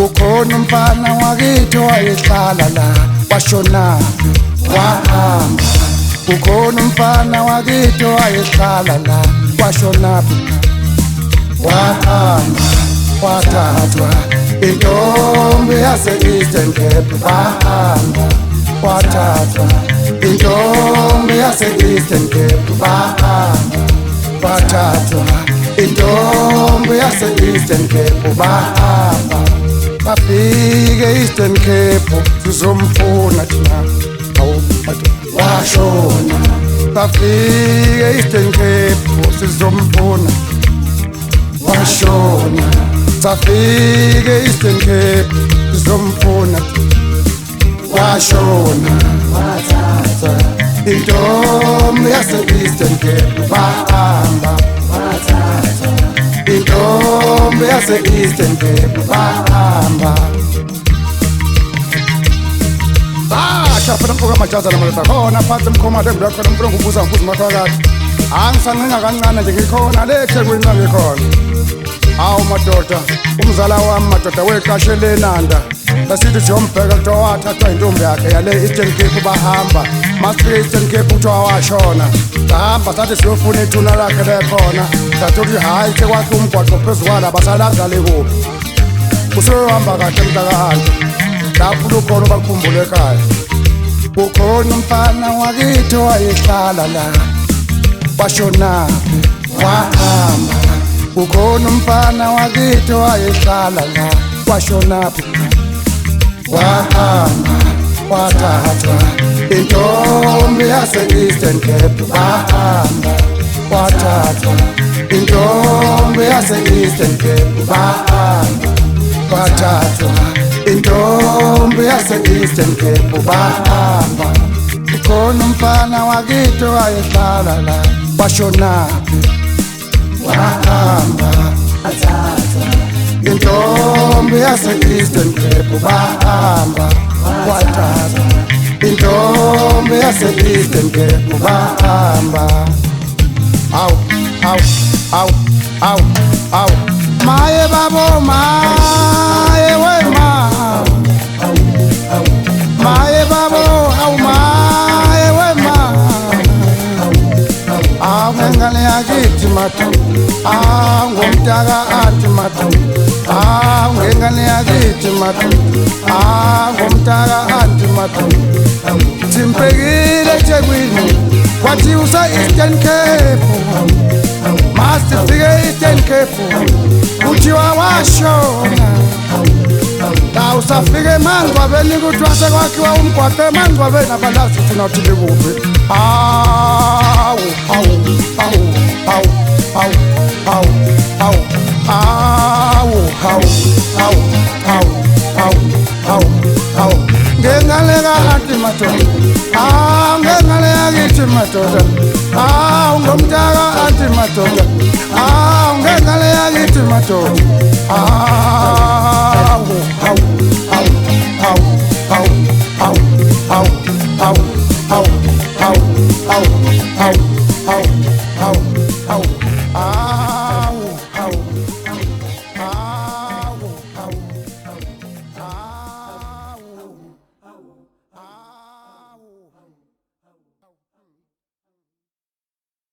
Kukhona umfana wakithi wayehlala la washonaphi wahamba. Kukhona umfana wakithi wayehlala la washonaphi wahamba. Wathathwa intombi yase-Eastern Cape wahamba. Wathathwa intombi yase-Eastern Cape wahamba. Wathathwa intombi yase-Eastern Cape wahamba. Bafike Eastern Cape sizomfuna thina washona. Bafike Eastern Cape sizomfuna washona. Safike Eastern Cape sizomfuna washona. Wathathwa intombi yase-Eastern Cape wahamba. Wathathwa intombi yase-Eastern Cape wahamba. Shapha mfoka amajazi namadoda khona phansi emkhomade ngibula khona mfuna ngubuza maphakathi. Angisancenga kancane nje ngikhona le eThekwini ngikhona. Hawu madoda, umzala wami madoda weqashele eNanda. Basithi Jombheka kuthiwa wathathwa intombi yakhe yale Eastern Cape bahamba. Masifike Eastern Cape kuthiwa washona. Sahamba sathi siyofuna ithuna lakhe lekhona. Sathi uthi hayi sekwakhe umgwaqo phezu kwala basalandale kuphi. Usohamba kahle mntakahantu. Lapho ukhona bakhumbule ekhaya. Kukhona umfana wakithi wayehlala la washonaphi wahamba. Kukhona umfana wakithi wayehlala la washonaphi wahamba. Wathathwa intombi yase-Eastern Cape wahamba. Wathathwa intombi yase-Eastern Cape wahamba. Wathathwa intombi yase-Eastern Cape wahamba. Kukhona umfana wakithi wayehlala la washonaphi wahamba. Wathathwa intombi yase-Eastern Cape wahamba. Wathathwa intombi yase-Eastern Cape wahamba. Awu awu awu awu awu maye babo maye wema. Maye babo awu maye wema. Ngengane yakithi matu ngomntaka athi matu. Ngengane yakithi matu ngomntaka athi matu. Simpekile eThekwini wathi usa Eastern Cape. Masifike Eastern Cape kuthiwa washona. La usafike eMangcwabeni kuthiwa sekwakhiwa umgwaqo eMangcwabeni abalazi thina ukuthi bekuphi. Awu awu awu awu awu awu awu awu awu awu awu awu awu awu ngengale kathi madoda. Ngengale yakithi madoda. Ngomntaka athi madoda. Ngengale yakithi madoda.